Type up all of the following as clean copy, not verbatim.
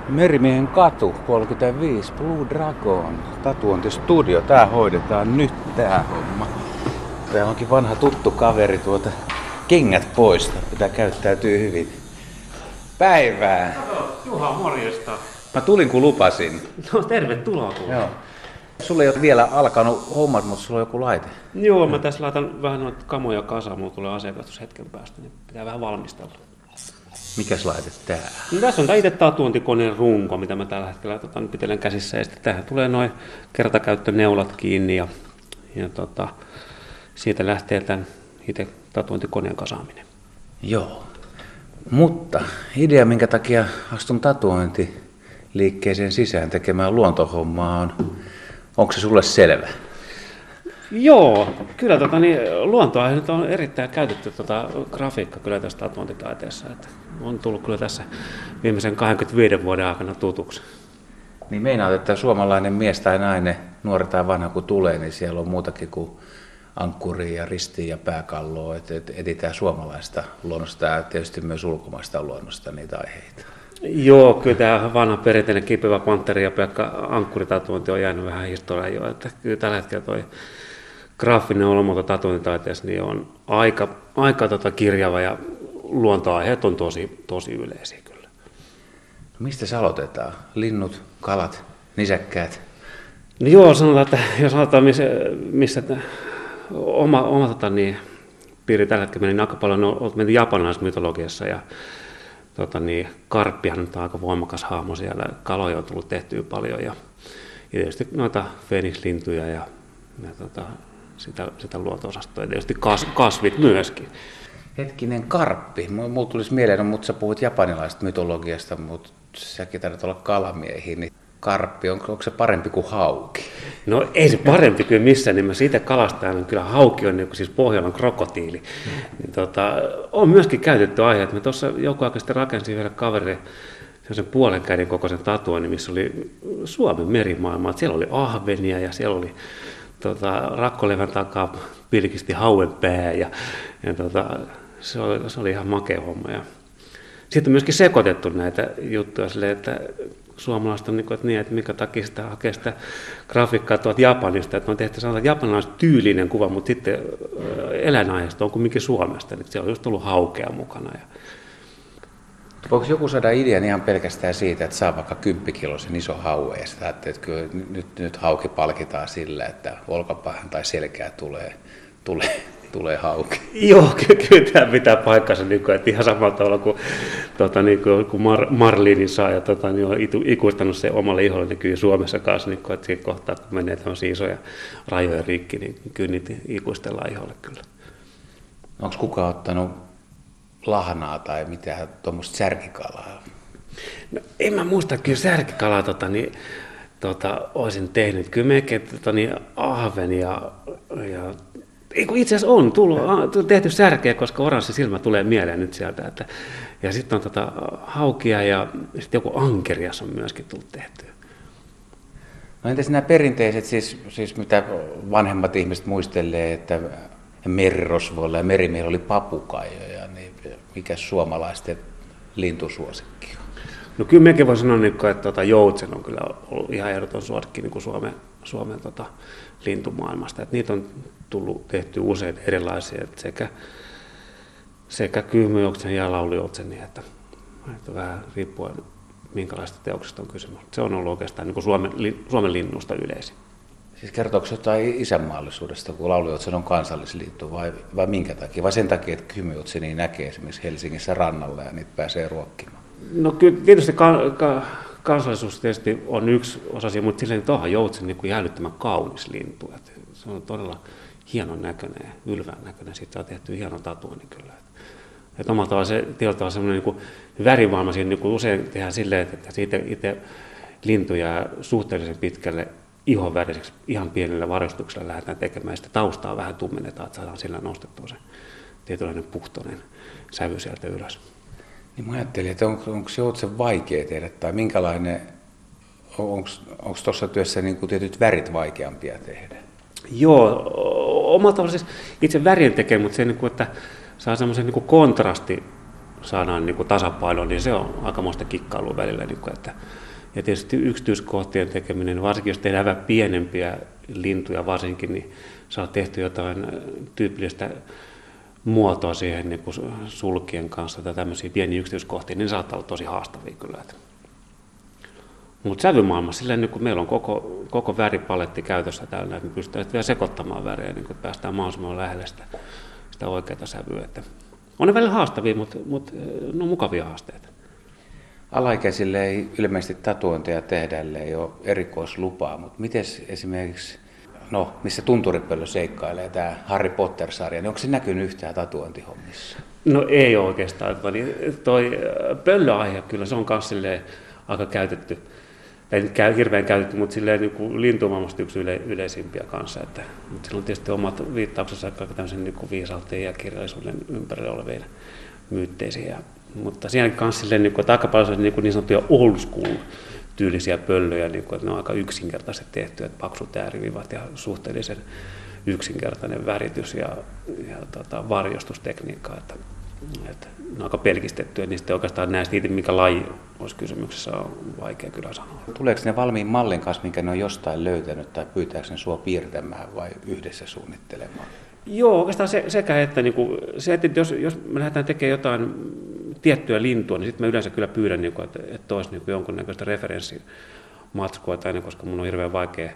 Merimiehen katu 35 Blue Dragon tatuointistudio. Tää hoidetaan nyt tää homma. Täällä onkin vanha tuttu kaveri kengät pois. Pitää käyttäytyy hyvin. Päivää! Juha, morjesta. Mä tulin kun lupasin. No tervetuloa. Joo. Sulla ei ole vielä alkanut hommat, mutta sulla on joku laite. Joo, mä tässä laitan vähän noita kamoja kasaan. Mulla tulee asiakastus hetken päästä, niin pitää vähän valmistella. Mikäs laite tää? No, tässä on tää itse tatuointikoneen runko, mitä mä tällä hetkellä pitelen käsissä. Ja sitten tähän tulee noin kertakäyttöneulat kiinni ja siitä lähtee tämän itse tatuointikoneen kasaaminen. Joo. Mutta idea, minkä takia astun tatuointiliikkeeseen sisään tekemään luontohommaa onko se sulle selvä? Joo, kyllä luontoa nyt on erittäin käytetty grafiikka kyllä tässä tatuointitaiteessa. Että on tullut kyllä tässä viimeisen 25 vuoden aikana tutuksi. Niin meinaat, että suomalainen mies tai nainen, nuori tai vanha kun tulee, niin siellä on muutakin kuin ankkuria ja ristiä ja pääkalloa, että etsitään suomalaista luonnosta ja tietysti myös ulkomaista luonnosta niitä aiheita. Joo, kyllä tämä vanha perinteinen kipevä pantteri ja pelkkä ankkuritatuointi on jäänyt vähän historiaan jo, että kyllä tällä hetkellä toi graafinen olomuoto tatuointitaiteessa niin on aika kirjava ja luontoaiheet on tosi yleisiä kyllä. No mistä se aloitetaan? Linnut, kalat, nisäkkäät? No joo, sanotaan, että jos aloitetaan missä oma piiri tällä hetkellä meni, niin aika paljon on menty japanilaismytologiassa ja karppihan on aika voimakas hahmo siellä, kaloja on tullut tehtyä paljon ja tietysti noita fenikslintuja ja sitä luonto-osastoa ja tietysti kasvit myöskin. Hetkinen, karppi. Mulla tulisi mieleen, mutta sä puhut japanilaisesta mytologiasta, mutta säkin taidat olla kalamiehiä, niin karppi, onko se parempi kuin hauki? No ei se parempi kyllä missään nimessä. Siitä kalastajana kyllä hauki on niin siis Pohjolan krokotiili. On myöskin käytetty aihe, että mä tuossa joku aika sitten rakensin vielä kaverille sen puolen käden kokoisen tatuoinnin, missä oli Suomen merimaailma. Siellä oli ahvenia ja siellä oli rakkolevän takaa pilkisti hauen pää ja se oli ihan makea homma. Ja sitten on myöskin sekoitettu näitä juttuja silleen, että suomalaiset on että minkä takia sitä hakee sitä grafiikkaa tuolta Japanista, että on tehty sanotaan japanilaistyylinen kuva, mutta sitten eläinaiheesta on kumminkin Suomesta, eli siellä on just ollut haukea mukana. Voiko joku saada idean ihan pelkästään siitä, että saa vaikka 10-kiloisen iso haue ja sitä että kyllä nyt hauki palkitaan sillä, että olkapäähän tai selkää tulee hauki? Joo, kyllä tämä pitää paikkansa, että ihan samalla tavalla kuin kun Marlinin saa ja on ikuistanut se omalle iholle, niin kyllä Suomessa kanssa, että siinä kohtaa kun menee tämmöisiä isoja rajoja rikki, niin kyllä niitä ikuistellaan iholle kyllä. Onko kukaan ottanut lahnaa tai mitään tuommoista särkikalaa? No, en mä muista, kyllä särkikalaa olisin tehnyt. Kyllä melkein ahven ja itse asiassa on tehty särkeä, koska oranssi silmä tulee mieleen nyt sieltä. Ja sitten on haukia ja sitten joku ankerias on myöskin tullut tehtyä. No entäs nämä perinteiset, siis mitä vanhemmat ihmiset muistelee, että merirosvoilla ja merimiehillä oli papukaijoja, niin mikä suomalaisten lintusuosikki on? No kyllä mekin voi sanoa, että joutsen on kyllä ollut ihan ehdoton suosikki niin kuin Suomen lintumaailmasta. Että niitä on tullut tehty useita erilaisia, että sekä kyhmyjoutsen ja laulujoutsen, niin että vähän riippuen minkälaista teoksesta on kysymys. Se on ollut oikeastaan niin kuin Suomen linnusta yleisin. Siis kertooko jotain isänmaallisuudesta, kun laulujoutsen on kansallislintu vai minkä takia? Vai sen takia, että kyhmyjoutsenia näkee esimerkiksi Helsingissä rannalla ja niitä pääsee ruokkimaan? No kyllä tietysti kansallisuus tietysti on yksi osa, mutta silleen onhan joutsen niin kuin jäädyttömän kaunis lintu. Että se on todella hienon näköinen ja ylvän näköinen. Siitä on tehty hieno tatuointi kyllä. Että omalla tavalla se tietyllä semmoinen niin värimaailma siinä niin usein tehdään silleen, että siitä itse lintu jää suhteellisen pitkälle ihonväriseksi ihan pienellä varustuksella lähdetään tekemään. Sitä taustaa vähän tummennetaan, että saadaan sillä nostettua se tietynlainen puhtoinen sävy sieltä ylös. Niin mä ajattelin, että onko joutsen vaikea tehdä tai minkälainen, onko tuossa työssä niin kuin tietyt värit vaikeampia tehdä? Joo, omalla tavalla siis itse värien tekee, mutta se, että saa semmoisen kontrasti saadaan niin kuin tasapainoon, niin se on aikamoista kikkailua välillä. Niin kuin, että, ja tietysti yksityiskohtien tekeminen, varsinkin jos tehdään vähän pienempiä lintuja varsinkin, niin saa tehty jotain tyypillistä muotoa siihen niin kuin sulkien kanssa tai tämmöisiä pieniä yksityiskohtia, niin ne saattaa olla tosi haastavia kyllä. Mutta sävymaailmassa silleen, niin kun meillä on koko väripaletti käytössä täynnä, että me pystytään vielä sekoittamaan värejä, niin että päästään mahdollisimman lähelle sitä oikeaa sävyä. Että on ne välillä haastavia, mutta ne on mukavia haasteita. Alaikäisille ei ilmeisesti tatuointeja tehdä, ei ole erikoislupaa, mutta miten esimerkiksi, missä Tunturipöllö seikkailee, tämä Harry Potter-sarja, niin onko se näkynyt yhtään tatuointihommissa? No ei oikeastaan. Toi pöllöaihe kyllä, se on myös aika käytetty. Ei hirveän käytetty, mutta silleen niin lintumaailmasta yksi yleisimpiä kanssa. Mutta sillä on tietysti omat viittauksensa aika tämmöisen niin viisauteen ja kirjallisuuden ympärillä oleviin myytteisiin. Mutta siinäkin kanssa silleen, että aika paljon on niin sanottuja old school tyylisiä pöllöjä, että ne on aika yksinkertaisesti tehty, että paksut äärivivat ja suhteellisen yksinkertainen väritys ja varjostustekniikka. Että ne on aika pelkistettyä, niin sitten oikeastaan näistä itse, mikä laji olisi kysymyksessä, on vaikea kyllä sanoa. Tuleeko ne valmiin mallin kanssa, minkä ne on jostain löytänyt, tai pyytääkö ne sua piirtämään vai yhdessä suunnittelemaan? Joo, oikeastaan sekä että, että jos me lähdetään tekemään jotain tiettyä lintua, niin sitten mä yleensä kyllä pyydän, että olisi jonkunnäköistä referenssimatskua, koska mun on hirveän vaikea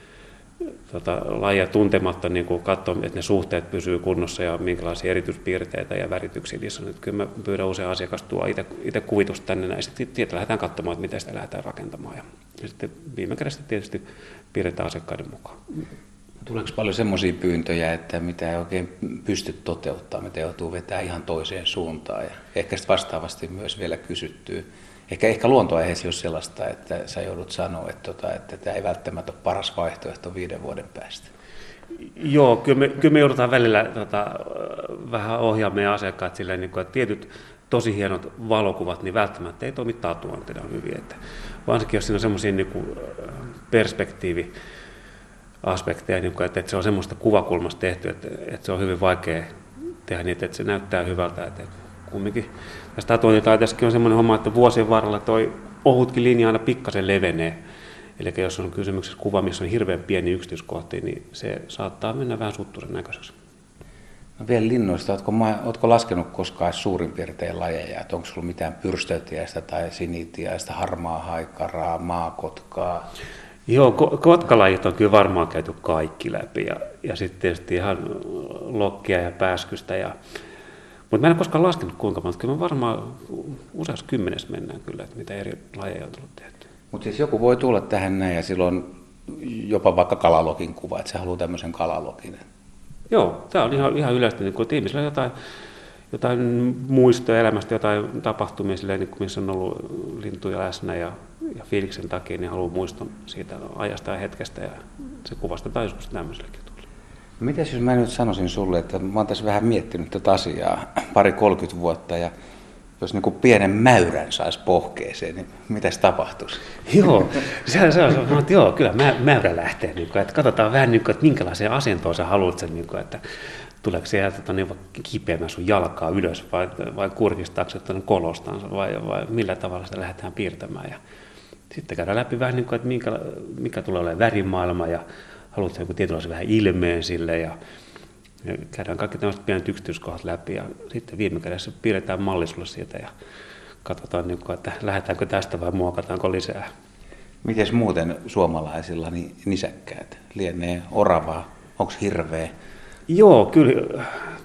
lajia tuntematta katsoa, että ne suhteet pysyy kunnossa ja minkälaisia erityispiirteitä ja värityksiä niissä on. Että kyllä mä pyydän usein asiakas tuo itse kuvitusta tänne ja sitten lähdetään katsomaan, että miten sitä lähdetään rakentamaan. Ja sitten viime kädessä tietysti piirretään asiakkaiden mukaan. Tuleeko paljon semmoisia pyyntöjä, että mitä ei oikein pysty toteuttamaan, mitä joutuu vetämään ihan toiseen suuntaan ja ehkä sitten vastaavasti myös vielä kysyttyy. Ehkä luontoaiheessa on sellaista, että sä joudut sanoa, että tämä ei välttämättä ole paras vaihtoehto 5 vuoden päästä. Joo, kyllä me joudutaan välillä vähän ohjaamaan meidän asiakkaat silleen, että tietyt tosi hienot valokuvat, niin välttämättä ei toimi tatuointina hyvin. Että varsinkin jos siinä on semmoisia perspektiiviaspekteja, että se on semmoista kuvakulmasta tehty, että se on hyvin vaikea tehdä niitä, että se näyttää hyvältä. Että kumminkin tässä tatuointitaiteessakin on semmoinen homma, että vuosien varrella toi ohutkin linja aina pikkasen levenee. Eli jos on kysymyksessä kuva, missä on hirveän pieni yksityiskohtia, niin se saattaa mennä vähän suttuisen näköiseksi. No vielä linnuista, ootko laskenut koskaan suurin piirtein lajeja? Onko sulla mitään pyrstötiäistä tai sinitiäistä, harmaa haikaraa, maakotkaa? Joo, kotkalajit on kyllä varmaan käyty kaikki läpi ja sitten tietysti ihan lokkia ja pääskystä. Mutta mä en ole koskaan laskenut kuinka monta, kyllä varmaan useassa 10 mennään kyllä, että mitä eri lajeja on tullut tehty. Mutta siis joku voi tulla tähän näin ja silloin jopa vaikka kalalokin kuva, että se haluaa tämmöisen kalalokin. Joo, tämä on ihan yleistä, niin kun ihmisillä on jotain muistoja elämästä, jotain tapahtumia, silleen, missä on ollut lintuja läsnä ja fiiliksen takia, niin haluaa muiston siitä ajasta ja hetkestä ja se kuvastetaan joskus tämmöisellekin jutulle. No mitäs jos mä nyt sanoisin sulle, että mä oon tässä vähän miettinyt tätä asiaa 20-30 vuotta ja jos niin kuin pienen mäyrän saisi pohkeeseen, niin mitäs tapahtuisi? Joo, se on, että joo, kyllä mäyrä lähtee, että katsotaan vähän, että minkälaiseen asentoon sä haluat sen, että tuleeko se kipeämään sun jalkaa ylös vai kurkistaako se tuonne kolostansa vai millä tavalla sitä lähdetään piirtämään. Ja sitten käydään läpi vähän, että mikä tulee olemaan värimaailma ja haluatko joku tietynlaisen vähän ilmeen sille ja käydään kaikki tämmöiset pienet yksityiskohdat läpi ja sitten viime kädessä piirretään malli sulle siitä ja katsotaan, että lähdetäänkö tästä vai muokataanko lisää. Mites muuten suomalaisilla niin nisäkkäät? Lienee oravaa? Onko hirveä? Joo, kyllä.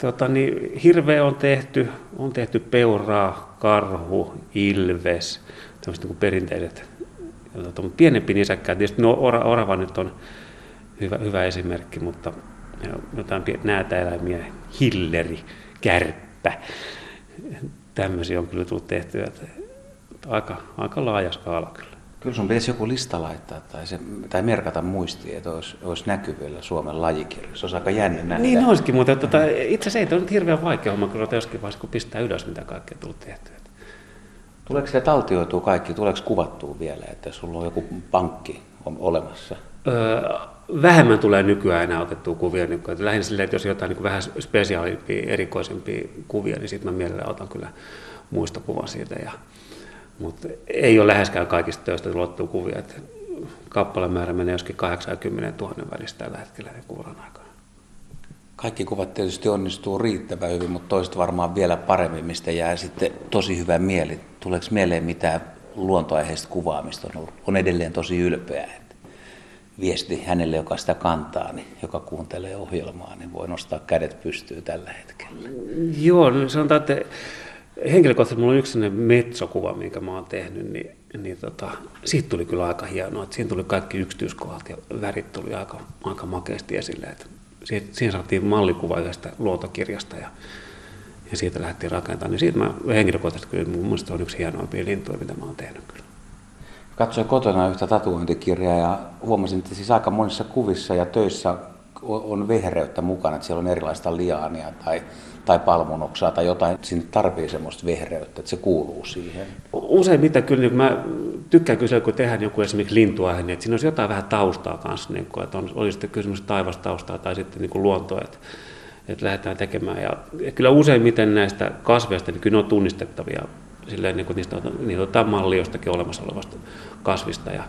Hirveä on tehty peuraa, karhu, ilves, tämmöiset niin perinteiset. Mutta pienempi nisäkkäät, tietysti orava nyt on hyvä esimerkki, mutta jotain näätäeläimiä, hilleri, kärppä, tämmöisiä on kyllä tullut tehtyä, että aika laaja skaala kyllä. Kyllä sun pitäisi joku lista laittaa tai merkata muistiin, että olisi näkyvillä Suomen lajikirjoissa. Se olisi aika jännä nähdä. Niin olisikin, mutta itse asiassa ei ole hirveän vaikea homma, kun joskin vaiheessa, kun pistää ylös, mitä kaikkea tullut tehtyä. Tuleeko se taltioitua kaikki? Tuleeko kuvattua vielä, että sulla on joku pankki olemassa? Vähemmän tulee nykyään enää otettua kuvia. Lähinnä silleen, että jos on jotain niin vähän spesiaalimpia, erikoisempia kuvia, niin sitten mä mielellään otan kyllä muistokuvan siitä. Mutta ei ole läheskään kaikista töistä luottua kuvia. Että kappalemäärä menee joskin 80 000 välistä tällä hetkellä kuvan aikana. Kaikki kuvat tietysti onnistuu riittävän hyvin, mutta toiset varmaan vielä paremmin, mistä jää sitten tosi hyvä mieli. Tuleeko mieleen mitään luontoaiheista kuvaamista? On edelleen tosi ylpeä. Että viesti hänelle, joka sitä kantaa, niin joka kuuntelee ohjelmaa, niin voi nostaa kädet pystyyn tällä hetkellä. Joo, no sanotaan, että henkilökohtaisesti minulla on yksi sellainen metsokuva, minkä mä oon tehnyt, niin siitä tuli kyllä aika hienoa. Että siinä tuli kaikki yksityiskohdat ja värit tuli aika makeasti esille. Että siinä saatiin mallikuva yhdestä luontokirjasta ja siitä lähdettiin rakentamaan. Niin siitä mä henkilökohtaisesti kyllä, mun mielestä on yksi hienoimpia lintuja, mitä mä oon tehnyt kyllä. Katsoin kotona yhtä tatuointikirjaa ja huomasin, että siis aika monissa kuvissa ja töissä on vehreyttä mukana, että siellä on erilaista liaania tai palmunoksaa tai jotain, sinne tarvii semmoista vehreyttä, että se kuuluu siihen. Useimmiten kyllä, niin mä tykkään kyllä, kun tehdään joku esimerkiksi lintuaihe, niin että siinä olisi jotain vähän taustaa kanssa, niin kuin, että olisi sitten kysymys taivastaustaa tai sitten niin kuin luontoa, että lähdetään tekemään. Ja kyllä useimmiten näistä kasveista, niin kyllä ne on tunnistettavia, silleen, niin kuin niitä otetaan malli jostakin olemassa olevasta kasvista ja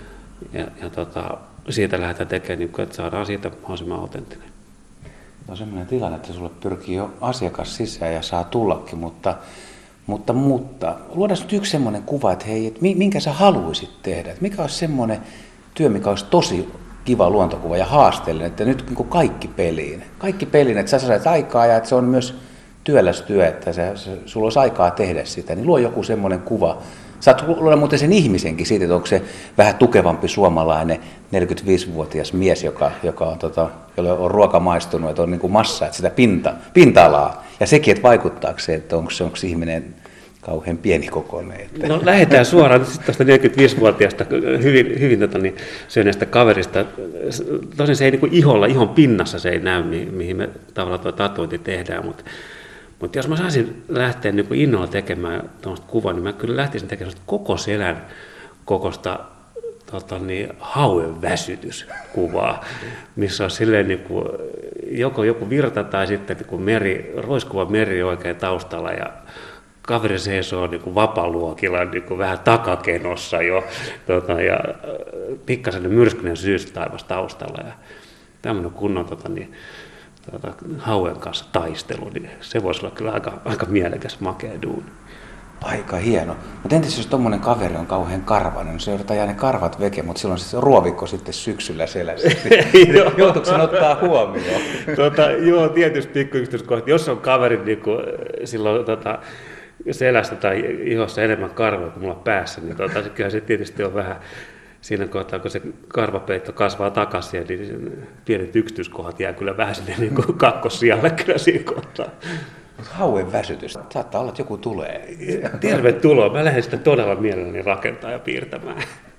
siitä lähdetään tekemään, niin kuin, että saadaan siitä mahdollisimman autenttinen. On sellainen tilanne, että sulle pyrkii jo asiakas sisään ja saa tullakin, mutta luodaan nyt yksi semmoinen kuva, että hei, että minkä sä haluaisit tehdä, että mikä olisi semmoinen työ, mikä olisi tosi kiva luontokuva ja haasteellinen, että nyt niin kuin kaikki peliin, että sä saat aikaa ja että se on myös työlästyö, että sulla olisi aikaa tehdä sitä, niin luo joku semmoinen kuva. Saat luoda muuten sen ihmisenkin siitä, että onko se vähän tukevampi suomalainen 45-vuotias mies, jolle on ruoka maistunut, että on niin kuin massa, että sitä pinta-alaa. Ja sekin, että vaikuttaako se, että onko ihminen kauhean pienikokoinen. Että. No lähdetään suoraan tuosta 45-vuotiaasta hyvin syöneestä kaverista. Tosin se ei niin kuin ihon pinnassa se ei näy, mihin me tavallaan tuo tatuointi tehdään, mutta jos mä saisin lähteä niin kuin innolla tekemään tuollaista kuvaa, niin mä kyllä lähtisin tekemään koko selän kokosta hauen väsytyskuvaa, missä on silleen niin kuin, joko joku virta tai sitten niin kuin roiskuva meri oikein taustalla ja kaveri seisoo niin kuin vapaluokilla niin kuin vähän takakenossa jo ja pikkasen myrskyinen syystaivas taustalla ja tämmöinen kunnon hauen kanssa taistelu, niin se voisi olla kyllä aika mielekäs, makea duuni. Aika hieno. Mutta entäs jos tommonen kaveri on kauhean karvainen, se joudutaan jää ne karvat veke, mutta silloin se ruovikko sitten syksyllä selässä. Joutuuko sen ottaa huomioon? Joo, tietysti pikkuyksityiskohtia. Jos on kaveri niin silloin selästä tai ihossa enemmän karvoja kuin mulla päässä, niin kyllä se tietysti on vähän siinä kohtaa, kun se karvapeitto kasvaa takaisin, niin pienet yksityiskohdat jää kyllä vähän sinne niin kakkossijalle kyllä siinä kohtaa. Hauen väsytys. Saattaa olla, että joku tulee. Tervetuloa. Mä lähden sitä todella mielelläni rakentaa ja piirtämään.